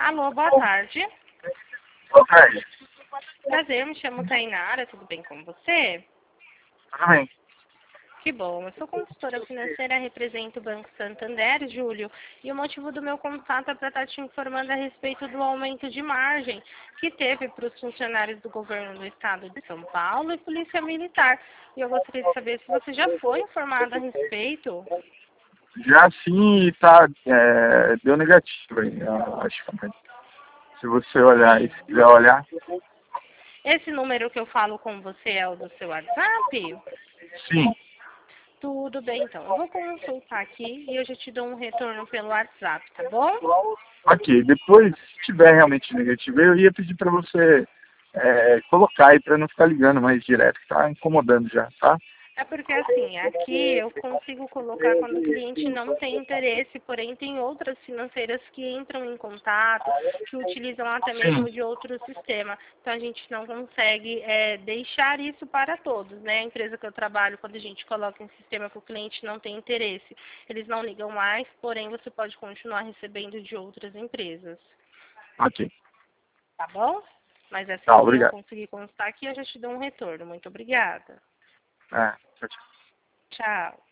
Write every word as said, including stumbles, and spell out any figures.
Alô, boa tarde. Boa tarde. Prazer, me chamo Tainara, tudo bem com você? Tudo bem. Que bom, eu sou consultora financeira, represento o Banco Santander, Júlio, e o motivo do meu contato é para estar te informando a respeito do aumento de margem que teve para os funcionários do governo do estado de São Paulo e Polícia Militar. E eu gostaria de saber se você já foi informado a respeito. Já sim, tá, é, deu negativo aí, eu acho também. Se você olhar e se quiser olhar. Esse número que eu falo com você é o do seu WhatsApp? Sim. Tudo bem, então. Eu vou consultar aqui e eu já te dou um retorno pelo WhatsApp, tá bom? Ok, depois, se tiver realmente negativo, eu ia pedir para você é, colocar aí para não ficar ligando mais direto, que tá incomodando já, tá? É porque assim, aqui eu consigo colocar quando o cliente não tem interesse, porém tem outras financeiras que entram em contato, que utilizam até Sim. mesmo de outro sistema. Então a gente não consegue é, deixar isso para todos, né? A empresa que eu trabalho, quando a gente coloca em sistema que o cliente não tem interesse, eles não ligam mais, porém você pode continuar recebendo de outras empresas. Ok. Tá bom? Mas Tá, assim que eu obrigado. conseguir constar aqui, eu já te dou um retorno. Muito obrigada. É, tchau, tchau. Tchau.